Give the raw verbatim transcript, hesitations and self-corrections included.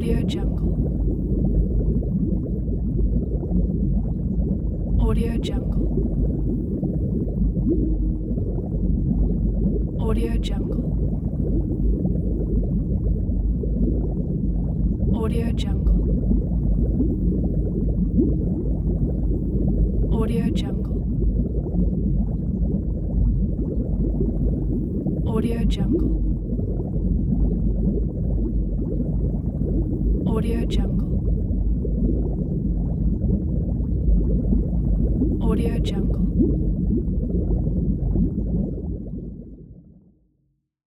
Audio Jungle. Audio Jungle. Audio Jungle. Audio Jungle. Audio Jungle. Audio Jungle. Audio Jungle. Audio Jungle.